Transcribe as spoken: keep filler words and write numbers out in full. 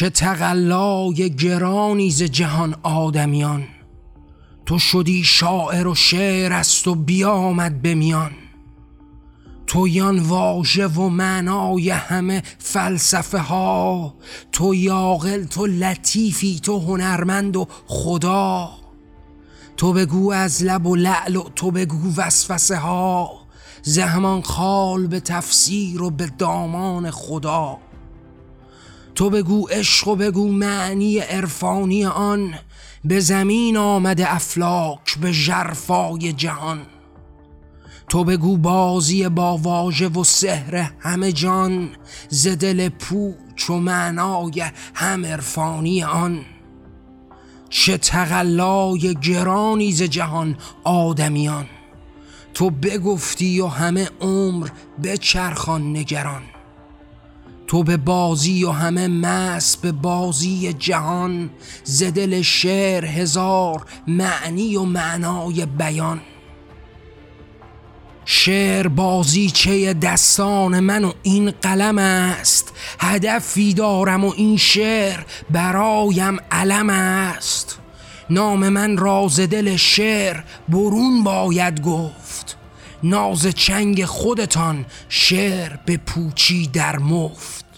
چه تقلای گرانی ز جهان آدمیان، تو شدی شاعر و شعر است و بیامد به میان. تو یان واژه و معنای همه فلسفه ها، تو عاقل، تو لطیفی، تو هنرمند و خدا. تو بگو از لب و لعل و تو بگو وسوسه ها، زهمان خال به تفسیر و به دامان خدا. تو بگو عشق و بگو معنی عرفانی آن، به زمین آمده افلاک به ژرفای جهان. تو بگو بازی با واژه و سحر همه جان، ز دل پوچ و معنای هم عرفانی آن. چه تقلای گرانی ز جهان آدمیان، تو بگفتی و همه عمر بچرخان نگران. تو به بازی و همه مست به بازی جهان، ز دل شعر هزار معنی و معنای بیان. شعر بازیچه دستان من و این قلم است، هدفی دارم و این شعر برایم علم است. نام من راز دل شعر برون باید گفت، ناز چنگ خودتان شعر به پوچی در مفت.